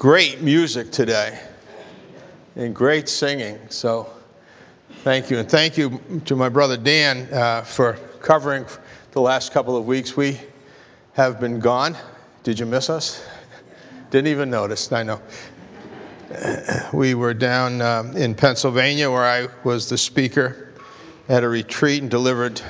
great music today and great singing. So thank you. And thank you to my brother Dan for covering the last couple of weeks. We have been gone. Did you miss us? Didn't even notice. I know. We were down in Pennsylvania where I was the speaker at a retreat and delivered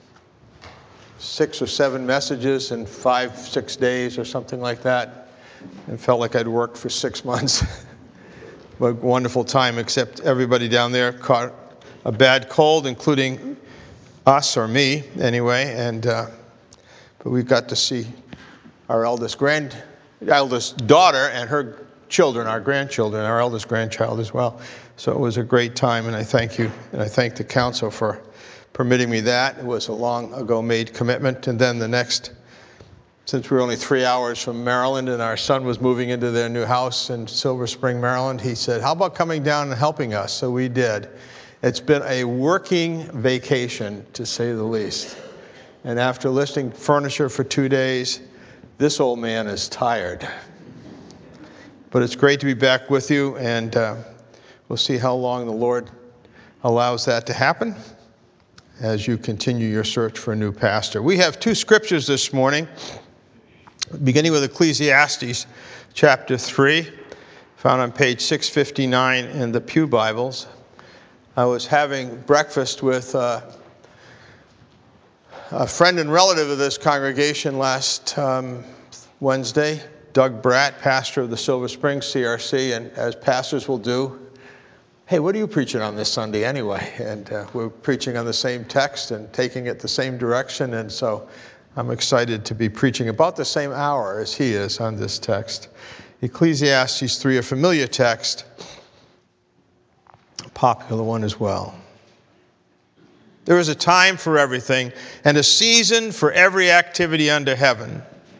6 or 7 messages in 5-6 days or something like that. And felt like I'd worked for 6 months. But a wonderful time, except everybody down there caught a bad cold, including us, or me anyway. But we got to see our eldest daughter and her children, our grandchildren, our eldest grandchild as well. So it was a great time, and I thank you, and I thank the council for permitting me that. It was a long ago made commitment. And then the next, since we were only 3 hours from Maryland and our son was moving into their new house in Silver Spring, Maryland, he said, how about coming down and helping us? So we did. It's been a working vacation, to say the least. And after listing furniture for 2 days, this old man is tired. But it's great to be back with you, and we'll see how long the Lord allows that to happen as you continue your search for a new pastor. We have 2 scriptures this morning, beginning with Ecclesiastes chapter 3, found on page 659 in the Pew Bibles. I was having breakfast with a friend and relative of this congregation last Wednesday, Doug Bratt, pastor of the Silver Springs CRC, and as pastors will do, hey, what are you preaching on this Sunday anyway? And we're preaching on the same text and taking it the same direction, and so I'm excited to be preaching about the same hour as he is on this text. Ecclesiastes 3, a familiar text, a popular one as well. There is a time for everything and a season for every activity under heaven.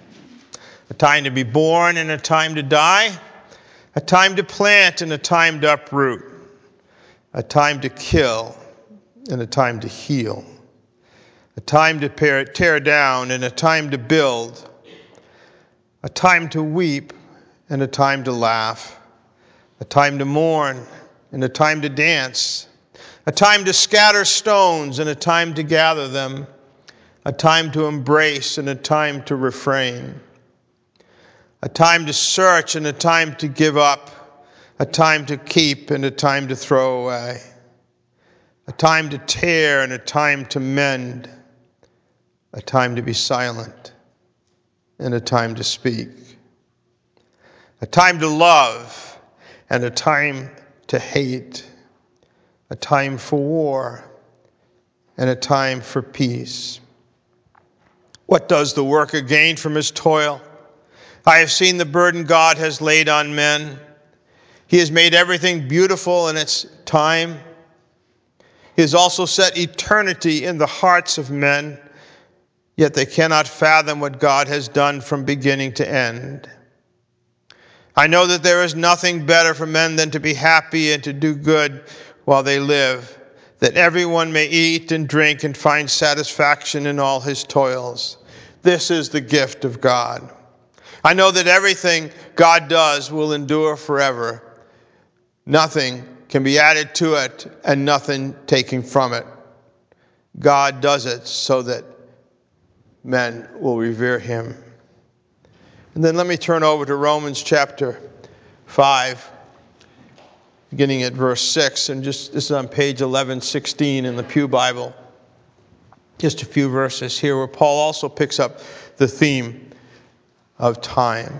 A time to be born and a time to die, a time to plant and a time to uproot, a time to kill and a time to heal, a time to tear down and a time to build, a time to weep and a time to laugh, a time to mourn and a time to dance, a time to scatter stones and a time to gather them, a time to embrace and a time to refrain, a time to search and a time to give up, a time to keep and a time to throw away, a time to tear and a time to mend, a time to be silent and a time to speak, a time to love and a time to hate, a time for war and a time for peace. What does the worker gain from his toil? I have seen the burden God has laid on men. He has made everything beautiful in its time. He has also set eternity in the hearts of men, yet they cannot fathom what God has done from beginning to end. I know that there is nothing better for men than to be happy and to do good while they live, that everyone may eat and drink and find satisfaction in all his toils. This is the gift of God. I know that everything God does will endure forever. Nothing can be added to it and nothing taken from it. God does it so that men will revere him. And then let me turn over to Romans chapter 5, beginning at verse 6. And this is on page 1116 in the Pew Bible. Just a few verses here where Paul also picks up the theme of time.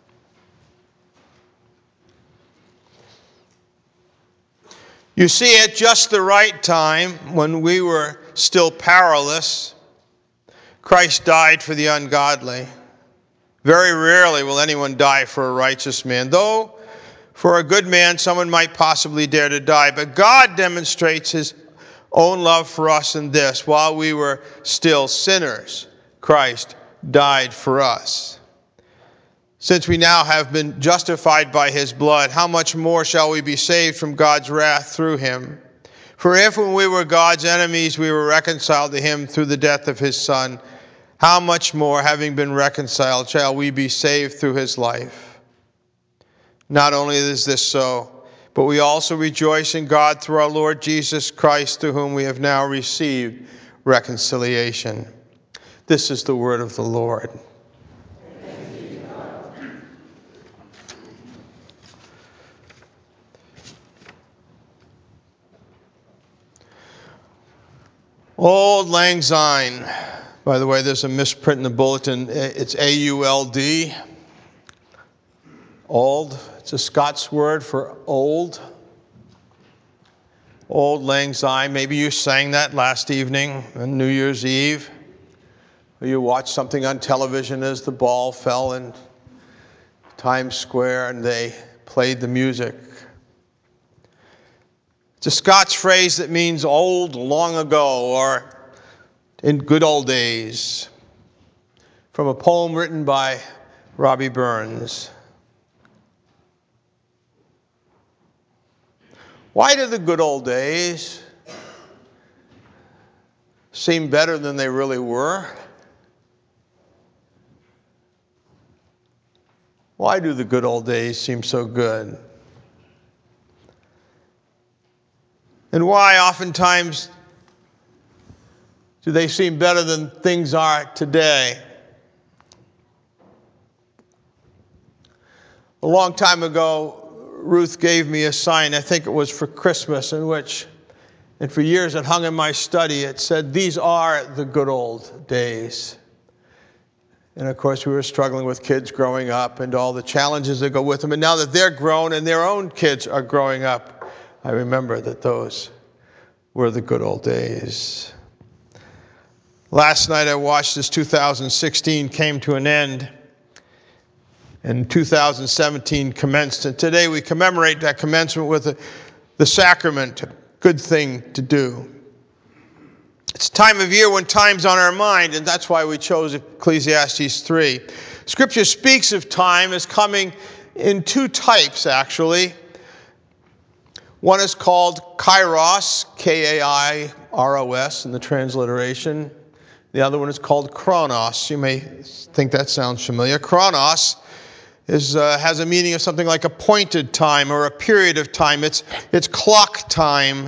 You see, at just the right time, when we were still powerless, Christ died for the ungodly. Very rarely will anyone die for a righteous man, though for a good man someone might possibly dare to die. But God demonstrates his own love for us in this: while we were still sinners, Christ died for us. Since we now have been justified by his blood, how much more shall we be saved from God's wrath through him? For if when we were God's enemies we were reconciled to him through the death of his Son, how much more, having been reconciled, shall we be saved through his life? Not only is this so, but we also rejoice in God through our Lord Jesus Christ, through whom we have now received reconciliation. This is the word of the Lord. Auld Lang Syne. By the way, there's a misprint in the bulletin. It's A-U-L-D. Auld. It's a Scots word for old. Auld Lang Syne. Maybe you sang that last evening on New Year's Eve. Or you watched something on television as the ball fell in Times Square and they played the music. It's a Scots phrase that means old, long ago, or in good old days. From a poem written by Robbie Burns. Why do the good old days seem better than they really were? Why do the good old days seem so good? And why oftentimes do they seem better than things are today? A long time ago, Ruth gave me a sign, I think it was for Christmas, in which, and for years it hung in my study, it said, "These are the good old days." And of course, we were struggling with kids growing up and all the challenges that go with them. And now that they're grown and their own kids are growing up, I remember that those were the good old days. Last night I watched as 2016 came to an end and 2017 commenced. And today we commemorate that commencement with the sacrament, a good thing to do. It's a time of year when time's on our mind, and that's why we chose Ecclesiastes 3. Scripture speaks of time as coming in two types, actually. One is called kairos, K-A-I-R-O-S in the transliteration. The other one is called chronos. You may think that sounds familiar. Chronos has a meaning of something like appointed time or a period of time. It's clock time.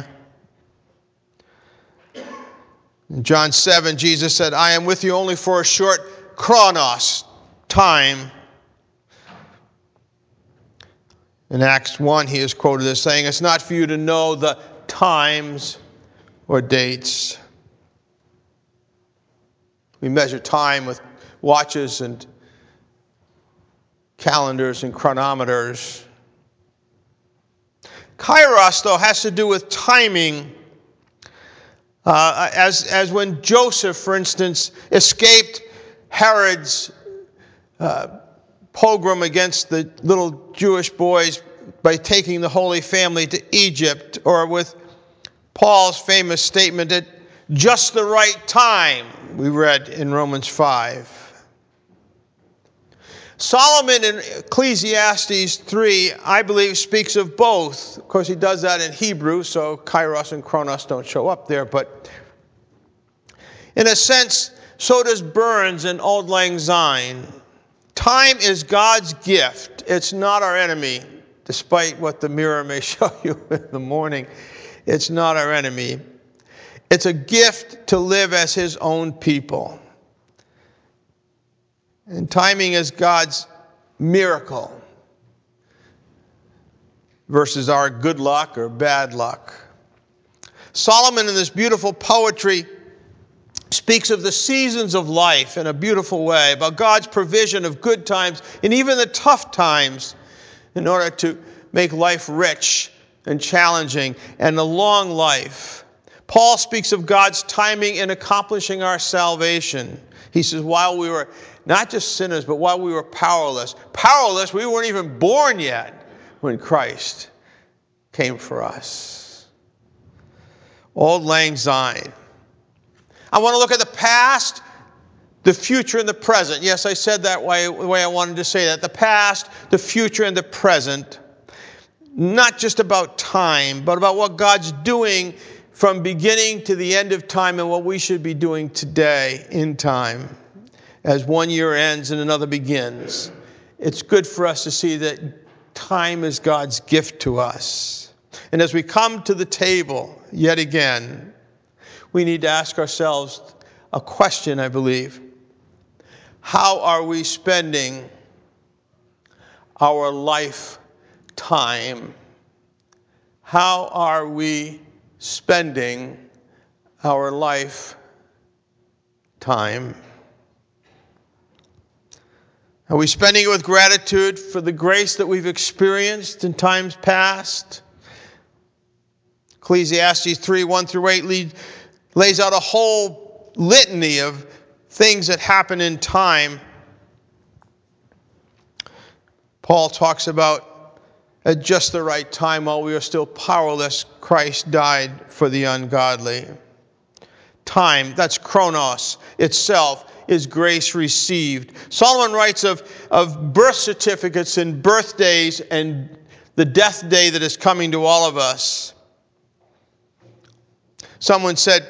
In John 7, Jesus said, "I am with you only for a short chronos, time." In Acts 1, he is quoted as saying, "It's not for you to know the times or dates." We measure time with watches and calendars and chronometers. Kairos, though, has to do with timing. As when Joseph, for instance, escaped Herod's pogrom against the little Jewish boys by taking the Holy Family to Egypt, or with Paul's famous statement at just the right time, we read in Romans 5. Solomon in Ecclesiastes 3, I believe, speaks of both. Of course, he does that in Hebrew, so kairos and chronos don't show up there. But in a sense, so does Burns in Auld Lang Syne. Time is God's gift. It's not our enemy, despite what the mirror may show you in the morning. It's not our enemy. It's a gift to live as his own people. And timing is God's miracle versus our good luck or bad luck. Solomon in this beautiful poetry speaks of the seasons of life in a beautiful way, about God's provision of good times and even the tough times in order to make life rich and challenging and a long life. Paul speaks of God's timing in accomplishing our salvation. He says, while we were not just sinners, but while we were powerless, we weren't even born yet when Christ came for us. Auld Lang Syne. I want to look at the past, the future, and the present. Yes, I said that the way I wanted to say that. The past, the future, and the present. Not just about time, but about what God's doing from beginning to the end of time and what we should be doing today in time as one year ends and another begins. It's good for us to see that Time is God's gift to us. And as we come to the table yet again, we need to ask ourselves a question, I believe. How are we spending our lifetime? How are we spending our lifetime? Are we spending it with gratitude for the grace that we've experienced in times past? Ecclesiastes 3:1-8 lays out a whole litany of things that happen in time. Paul talks about at just the right time, while we are still powerless, Christ died for the ungodly. Time, that's chronos itself, is grace received. Solomon writes of birth certificates and birthdays and the death day that is coming to all of us. Someone said,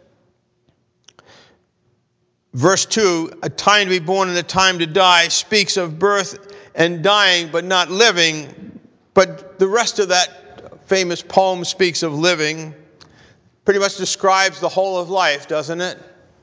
verse 2, a time to be born and a time to die speaks of birth and dying, but not living. But the rest of that famous poem speaks of living. Pretty much describes the whole of life, doesn't it?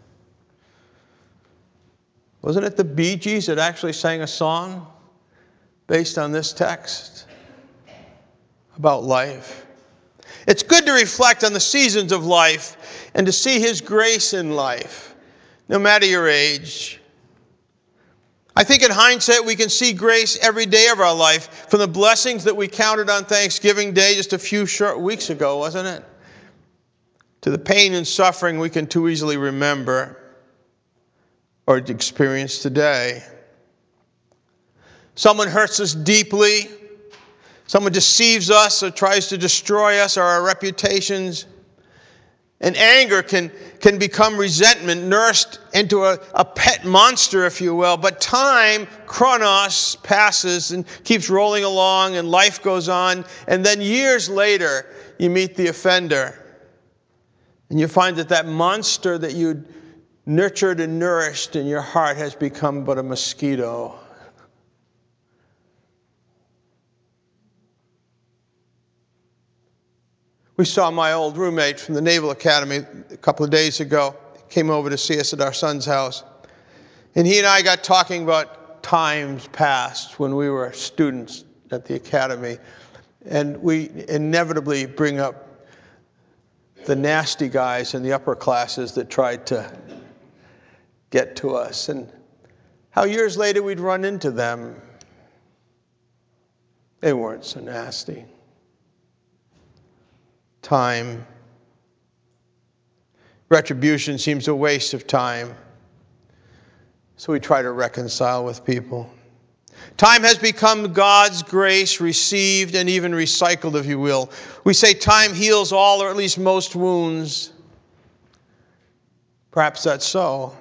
Wasn't it the Bee Gees that actually sang a song based on this text about life? It's good to reflect on the seasons of life and to see His grace in life, no matter your age. I think in hindsight we can see grace every day of our life, from the blessings that we counted on Thanksgiving Day just a few short weeks ago, wasn't it? To the pain and suffering we can too easily remember or experience today. Someone hurts us deeply. Someone deceives us or tries to destroy us or our reputations. And anger can become resentment, nursed into a pet monster, if you will. But time, chronos, passes and keeps rolling along, and life goes on. And then years later, you meet the offender. And you find that monster that you nurtured and nourished in your heart has become but a mosquito. We saw my old roommate from the Naval Academy a couple of days ago. He came over to see us at our son's house. And he and I got talking about times past when we were students at the academy. And we inevitably bring up the nasty guys in the upper classes that tried to get to us, and how years later we'd run into them. They weren't so nasty. Time. Retribution seems a waste of time, so we try to reconcile with people. Time has become God's grace, received and even recycled, if you will. We say time heals all, or at least most wounds. Perhaps that's so.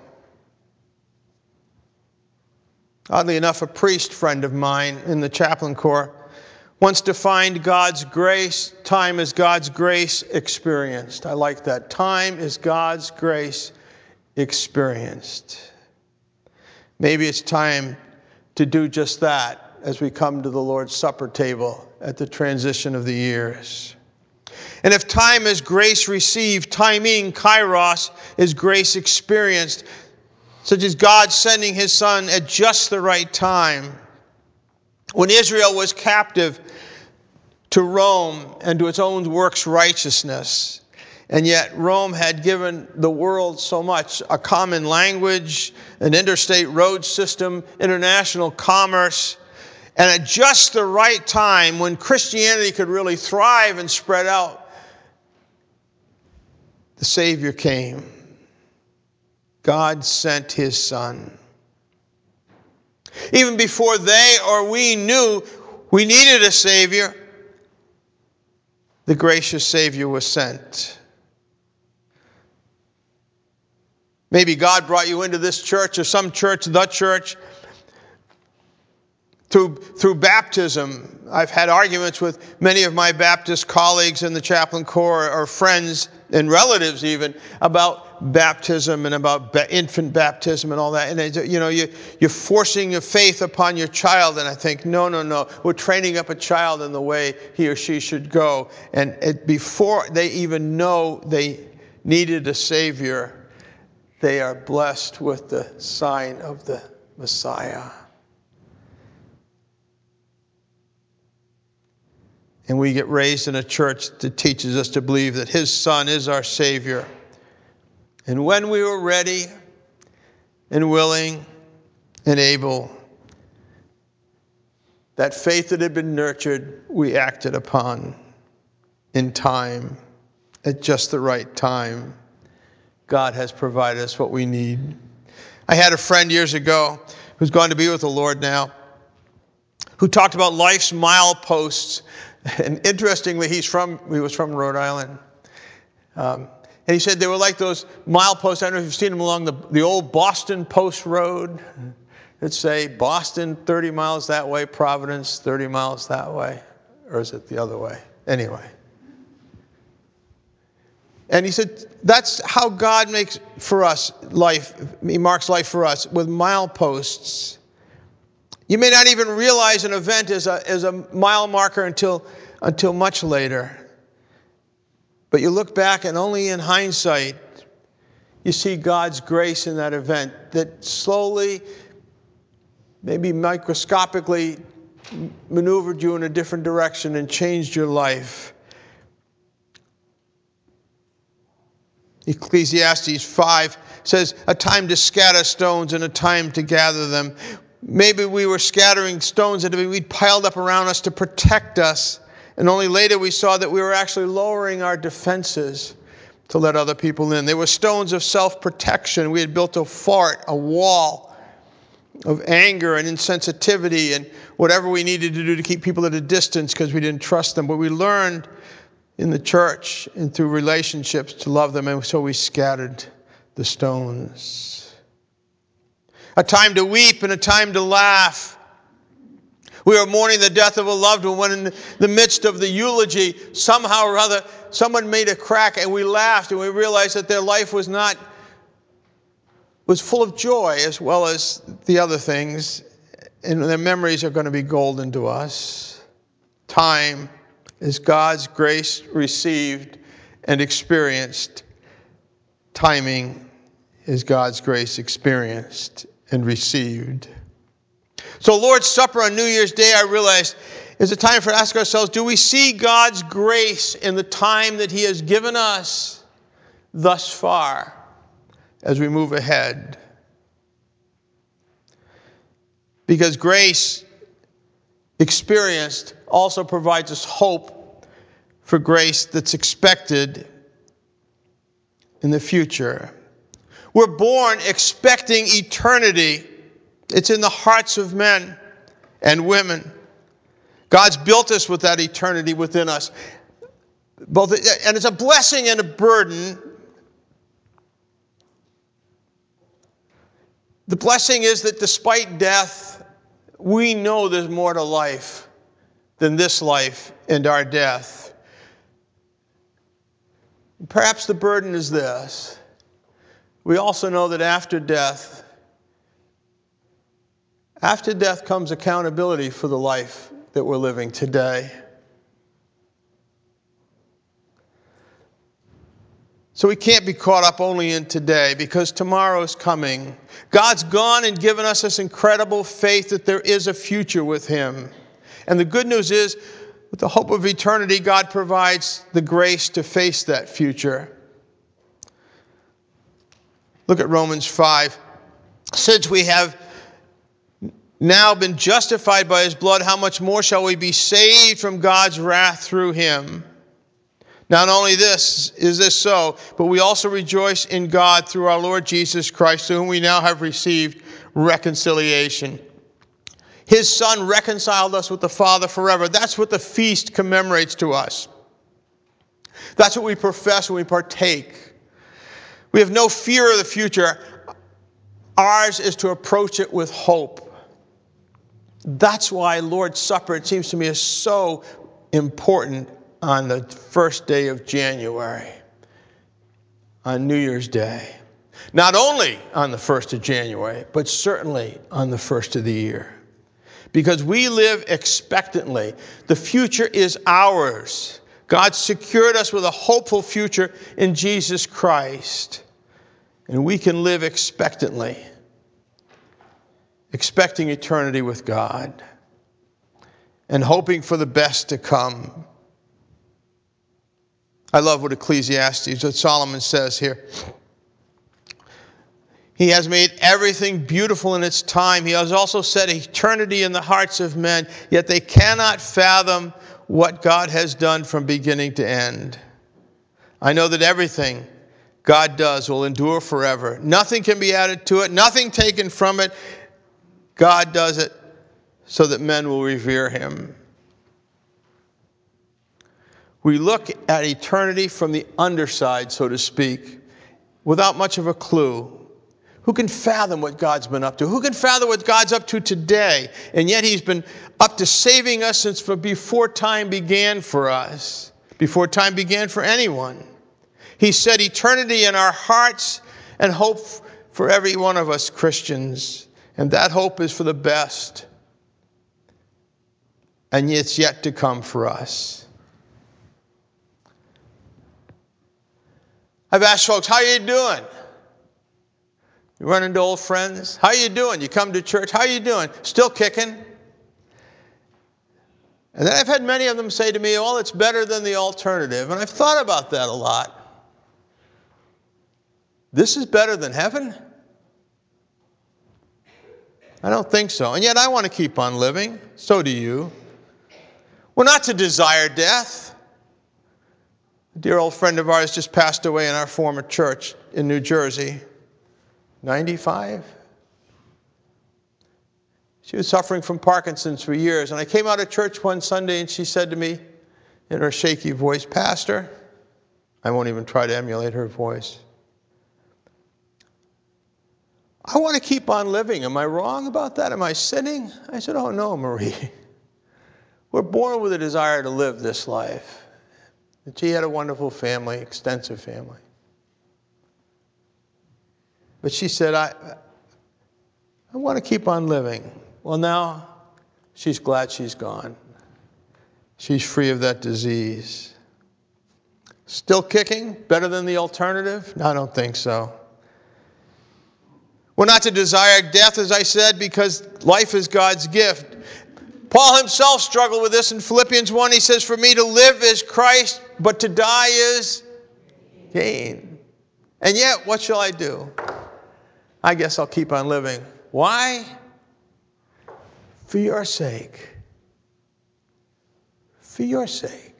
Oddly enough, a priest friend of mine in the chaplain corps once defined God's grace, time as God's grace experienced. I like that. Time is God's grace experienced. Maybe it's time to do just that as we come to the Lord's Supper table at the transition of the years. And if time is grace received, timing, kairos, is grace experienced, such as God sending His Son at just the right time. When Israel was captive to Rome and to its own works righteousness, and yet Rome had given the world so much, a common language, an interstate road system, international commerce, and at just the right time when Christianity could really thrive and spread out, the Savior came. God sent His Son. Even before they or we knew we needed a Savior, the gracious Savior was sent. Maybe God brought you into this church or some church, the church, through baptism. I've had arguments with many of my Baptist colleagues in the chaplain corps or friends and relatives even, about baptism and about infant baptism and all that. And you're forcing your faith upon your child. And I think, no. We're training up a child in the way he or she should go. And before they even know they needed a Savior, they are blessed with the sign of the Messiah. And we get raised in a church that teaches us to believe that His Son is our Savior. And when we were ready and willing and able, that faith that had been nurtured, we acted upon in time, at just the right time. God has provided us what we need. I had a friend years ago who's gone to be with the Lord now, who talked about life's mileposts. And interestingly, he was from Rhode Island. And he said they were like those mileposts. I don't know if you've seen them along the old Boston Post Road. It'd say Boston 30 miles that way, Providence 30 miles that way. Or is it the other way? Anyway. And he said, that's how God makes for us life. He marks life for us with mileposts. You may not even realize an event is a mile marker until much later. But you look back and only in hindsight, you see God's grace in that event that slowly, maybe microscopically, maneuvered you in a different direction and changed your life. Ecclesiastes 5 says, a time to scatter stones and a time to gather them. Maybe we were scattering stones that we'd piled up around us to protect us, and only later we saw that we were actually lowering our defenses to let other people in. They were stones of self-protection. We had built a fort, a wall of anger and insensitivity and whatever we needed to do to keep people at a distance because we didn't trust them. But we learned in the church and through relationships to love them, and so we scattered the stones. A time to weep and a time to laugh. We were mourning the death of a loved one when in the midst of the eulogy, somehow or other, someone made a crack and we laughed and we realized that their life was full of joy as well as the other things, and their memories are going to be golden to us. Time is God's grace received and experienced. Timing is God's grace experienced and received. So Lord's Supper on New Year's Day, I realized, is a time for us to ask ourselves, do we see God's grace in the time that He has given us thus far as we move ahead? Because grace experienced also provides us hope for grace that's expected in the future. We're born expecting eternity. It's in the hearts of men and women. God's built us with that eternity within us. And it's a blessing and a burden. The blessing is that despite death, we know there's more to life than this life and our death. Perhaps the burden is this. We also know that after death comes accountability for the life that we're living today. So we can't be caught up only in today because tomorrow's coming. God's gone and given us this incredible faith that there is a future with Him. And the good news is, with the hope of eternity, God provides the grace to face that future. Look at Romans 5. Since we have now been justified by His blood, how much more shall we be saved from God's wrath through Him? Not only is this so, but we also rejoice in God through our Lord Jesus Christ, through whom we now have received reconciliation. His Son reconciled us with the Father forever. That's what the feast commemorates to us. That's what we profess when we partake. We have no fear of the future. Ours is to approach it with hope. That's why Lord's Supper, it seems to me, is so important on the first day of January. on New Year's Day. Not only on the 1st of January, but certainly on the 1st of the year. Because we live expectantly. The future is ours. God secured us with a hopeful future in Jesus Christ. And we can live expectantly, expecting eternity with God and hoping for the best to come. I love what Ecclesiastes, what Solomon says here. He has made everything beautiful in its time. He has also set eternity in the hearts of men, yet they cannot fathom what God has done from beginning to end. I know that everything God does will endure forever. Nothing can be added to it, nothing taken from it. God does it so that men will revere him. We look at eternity from the underside, so to speak, without much of a clue. Who can fathom what God's been up to? Who can fathom what God's up to today? And yet he's been up to saving us since before time began for us, before time began for anyone. He set eternity in our hearts and hope for every one of us Christians. And that hope is for the best. And it's yet to come for us. I've asked folks, how are you doing? You run into old friends. How you doing? You come to church. How you doing? Still kicking. And then I've had many of them say to me, well, it's better than the alternative. And I've thought about that a lot. This is better than heaven? I don't think so. And yet I want to keep on living. So do you. We're not to desire death. A dear old friend of ours just passed away in our former church in New Jersey. 95? She was suffering from Parkinson's for years. And I came out of church one Sunday and she said to me in her shaky voice, Pastor, I won't even try to emulate her voice, I want to keep on living. Am I wrong about that? Am I sinning? I said, oh no, Marie. We're born with a desire to live this life. And she had a wonderful family, extensive family. But she said, I want to keep on living. Well, now she's glad she's gone. She's free of that disease. Still kicking? Better than the alternative? No, I don't think so. We're not to desire death, as I said, because life is God's gift. Paul himself struggled with this in Philippians 1. He says, for me to live is Christ, but to die is gain. And yet, what shall I do? I guess I'll keep on living. Why? For your sake. For your sake.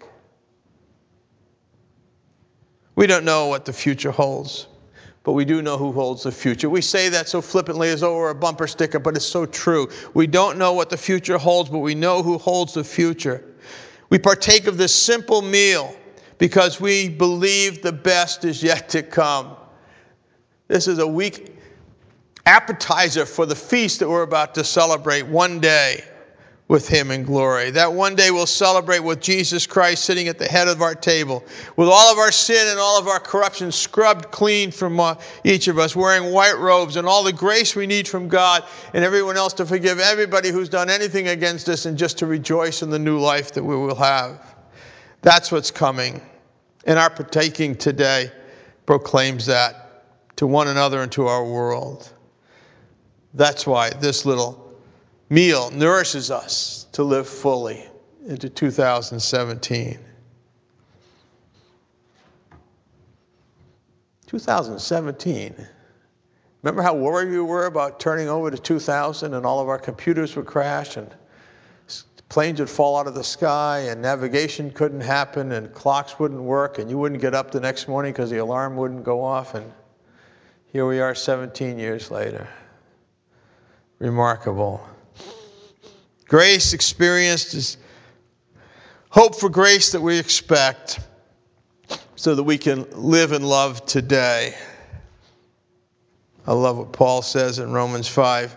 We don't know what the future holds, but we do know who holds the future. We say that so flippantly as though we're a bumper sticker, but it's so true. We don't know what the future holds, but we know who holds the future. We partake of this simple meal because we believe the best is yet to come. This is a weak appetizer for the feast that we're about to celebrate one day with him in glory. That one day we'll celebrate with Jesus Christ sitting at the head of our table, with all of our sin and all of our corruption scrubbed clean from each of us, wearing white robes and all the grace we need from God and everyone else to forgive everybody who's done anything against us and just to rejoice in the new life that we will have. That's what's coming. And our partaking today proclaims that to one another and to our world. That's why this little meal nourishes us to live fully into 2017. 2017. Remember how worried we were about turning over to 2000 and all of our computers would crash and planes would fall out of the sky and navigation couldn't happen and clocks wouldn't work and you wouldn't get up the next morning because the alarm wouldn't go off, and here we are 17 years later. Remarkable. Grace experienced is hope for grace that we expect so that we can live and love today. I love what Paul says in Romans 5.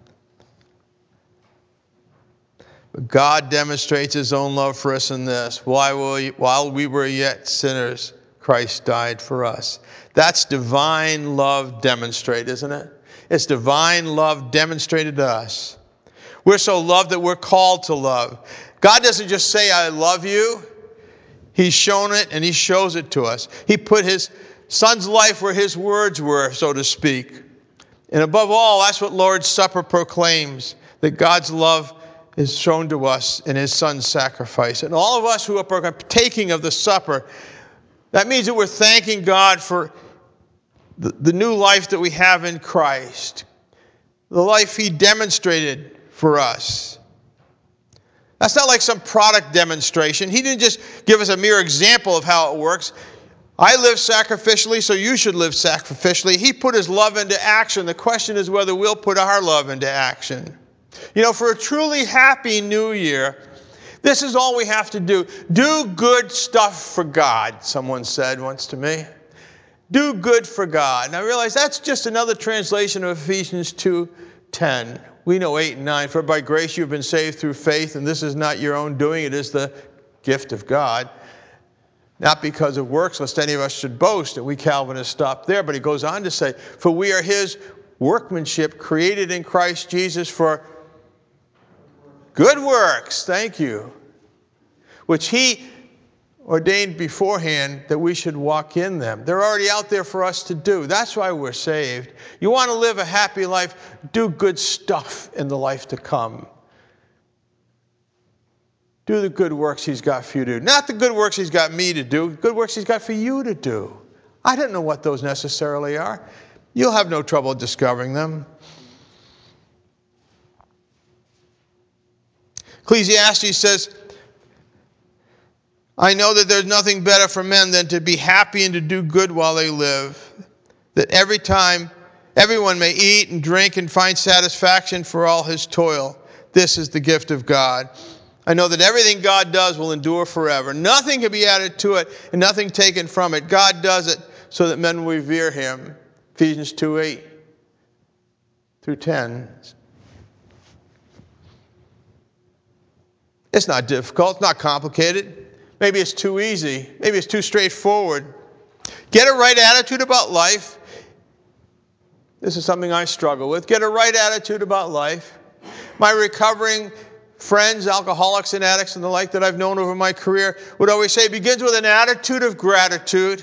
But God demonstrates his own love for us in this: while we were yet sinners, Christ died for us. That's divine love demonstrated, isn't it? It's divine love demonstrated to us. We're so loved that we're called to love. God doesn't just say, I love you. He's shown it, and He shows it to us. He put His Son's life where His words were, so to speak. And above all, that's what Lord's Supper proclaims, that God's love is shown to us in His Son's sacrifice. And all of us who are partaking of the supper, that means that we're thanking God for the new life that we have in Christ, the life He demonstrated for us. That's not like some product demonstration. He didn't just give us a mere example of how it works. I live sacrificially, so you should live sacrificially. He put His love into action. The question is whether we'll put our love into action. You know, for a truly happy new year, this is all we have to do. Do good stuff for God, someone said once to me. Do good for God. And I realize that's just another translation of Ephesians 2:10. We know 8 and 9. For by grace you have been saved through faith, and this is not your own doing. It is the gift of God. Not because of works, lest any of us should boast. And we Calvinists stop there. But he goes on to say, for we are His workmanship, created in Christ Jesus for good works. Thank you. Which He ordained beforehand that we should walk in them. They're already out there for us to do. That's why we're saved. You want to live a happy life, do good stuff in the life to come. Do the good works He's got for you to do. Not the good works He's got me to do, good works He's got for you to do. I don't know what those necessarily are. You'll have no trouble discovering them. Ecclesiastes says, I know that there's nothing better for men than to be happy and to do good while they live, that every time everyone may eat and drink and find satisfaction for all his toil. This is the gift of God. I know that everything God does will endure forever. Nothing can be added to it and nothing taken from it. God does it so that men will revere Him. Ephesians 2:8 through 10. It's not difficult. It's not complicated. Maybe it's too easy. Maybe it's too straightforward. Get a right attitude about life. This is something I struggle with. Get a right attitude about life. My recovering friends, alcoholics and addicts and the like that I've known over my career would always say it begins with an attitude of gratitude.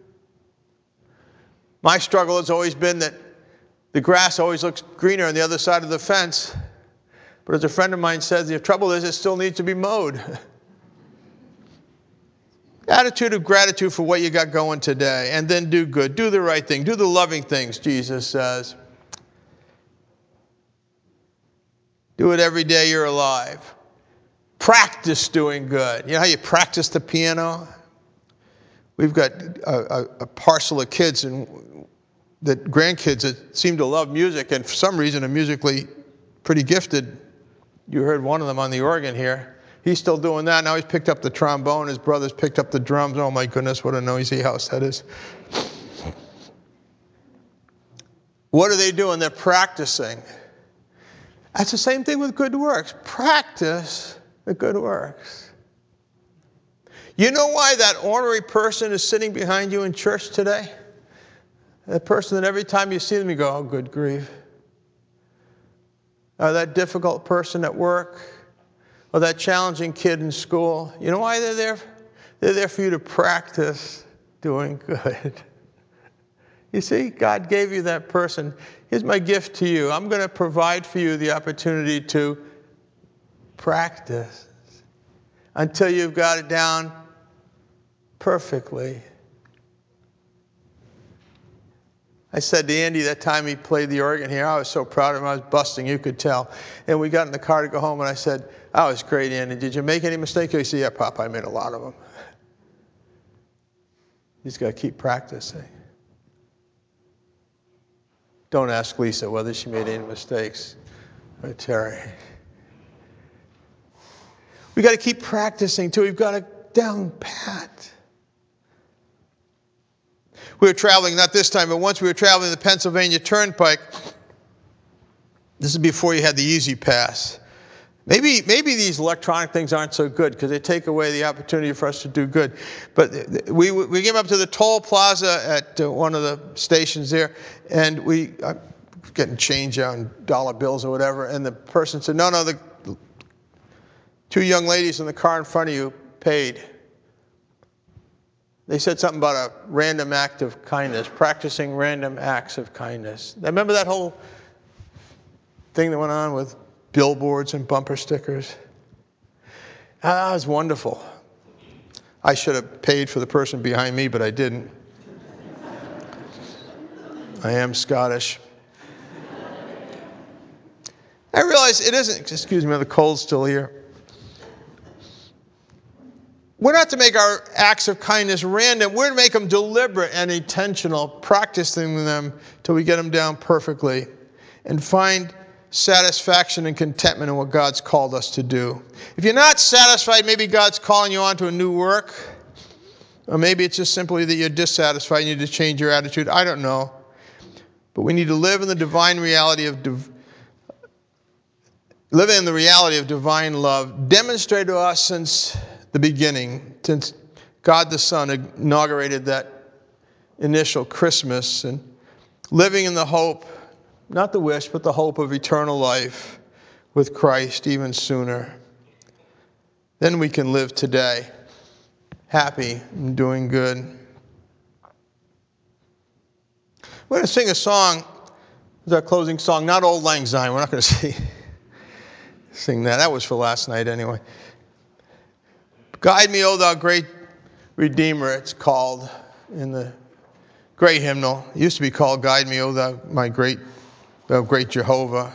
My struggle has always been that the grass always looks greener on the other side of the fence. But as a friend of mine says, the trouble is it still needs to be mowed. Attitude of gratitude for what you got going today. And then do good. Do the right thing. Do the loving things, Jesus says. Do it every day you're alive. Practice doing good. You know how you practice the piano? We've got a parcel of kids and grandkids that seem to love music and for some reason are musically pretty gifted. You heard one of them on the organ here. He's still doing that. Now he's picked up the trombone. His brother's picked up the drums. Oh my goodness, what a noisy house that is. What are they doing? They're practicing. That's the same thing with good works. Practice the good works. You know why that ornery person is sitting behind you in church today? That person that every time you see them you go, oh good grief. Or that difficult person at work. Or that challenging kid in school. You know why they're there? They're there for you to practice doing good. You see, God gave you that person. Here's my gift to you. I'm going to provide for you the opportunity to practice until you've got it down perfectly. I said to Andy that time he played the organ here, I was so proud of him. I was busting, you could tell. And we got in the car to go home, and I said, that was great, Andy. Did you make any mistakes? He said, yeah, Pop, I made a lot of them. You just got to keep practicing. Don't ask Lisa whether she made any mistakes. Or Terry. We've got to keep practicing till we've got it down pat. We were traveling, not this time, but once we were traveling the Pennsylvania Turnpike. This is before you had the Easy Pass. Maybe these electronic things aren't so good because they take away the opportunity for us to do good. But we came up to the toll plaza at one of the stations there, and we getting change on dollar bills or whatever, and the person said, no, the two young ladies in the car in front of you paid. They said something about a random act of kindness, practicing random acts of kindness. Remember that whole thing that went on with billboards and bumper stickers? That was wonderful. I should have paid for the person behind me, but I didn't. I am Scottish. I realize it isn't, excuse me, the cold's still here. We're not to make our acts of kindness random. We're to make them deliberate and intentional, practicing them till we get them down perfectly and find satisfaction and contentment in what God's called us to do. If you're not satisfied, maybe God's calling you on to a new work, or maybe it's just simply that you're dissatisfied and you need to change your attitude. I don't know. But we need to live in the divine reality of divine love, demonstrated to us since the beginning, since God the Son inaugurated that initial Christmas, and living in the hope, not the wish, but the hope of eternal life with Christ even sooner. Then we can live today, happy and doing good. We're going to sing a song. It's our closing song, not Auld Lang Syne. We're not going to sing that. That was for last night anyway. Guide me, O thou great Redeemer, it's called in the great hymnal. It used to be called Guide me, O thou great Jehovah.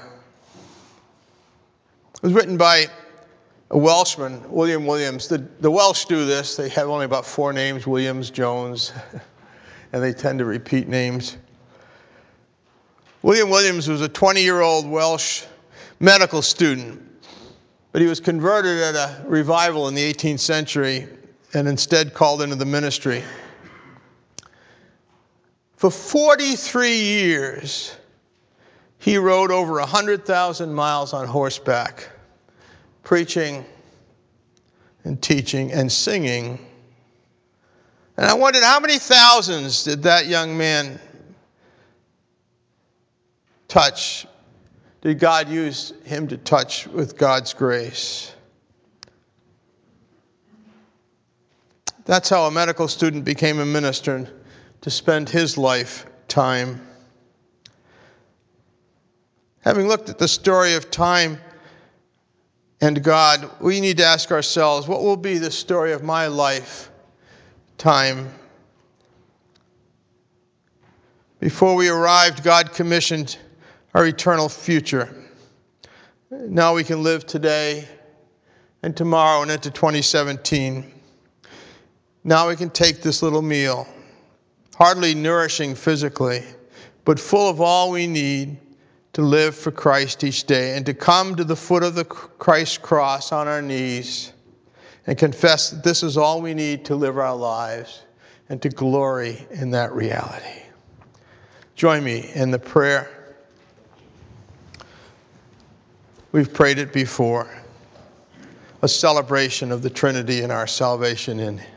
It was written by a Welshman, William Williams. The Welsh do this. They have only about 4 names, Williams, Jones, and they tend to repeat names. William Williams was a 20-year-old Welsh medical student, but he was converted at a revival in the 18th century and instead called into the ministry. For 43 years, he rode over 100,000 miles on horseback, preaching and teaching and singing. And I wondered, how many thousands did that young man touch? Did God use him to touch with God's grace? That's how a medical student became a minister, to spend his lifetime. Having looked at the story of time and God, we need to ask ourselves, what will be the story of my lifetime? Before we arrived, God commissioned our eternal future. Now we can live today and tomorrow and into 2017. Now we can take this little meal, hardly nourishing physically, but full of all we need to live for Christ each day, and to come to the foot of the Christ cross on our knees and confess that this is all we need to live our lives and to glory in that reality. Join me in the prayer. We've prayed it before. A celebration of the Trinity and our salvation in Him.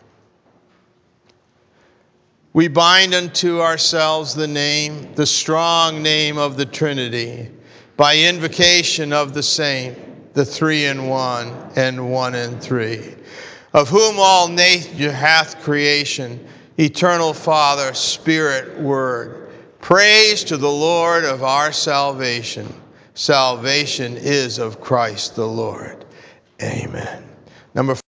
We bind unto ourselves the name, the strong name of the Trinity, by invocation of the same, the 3 in 1 and 1 in 3, of whom all nature hath creation, eternal Father, Spirit, Word. Praise to the Lord of our salvation. Salvation is of Christ the Lord. Amen. Number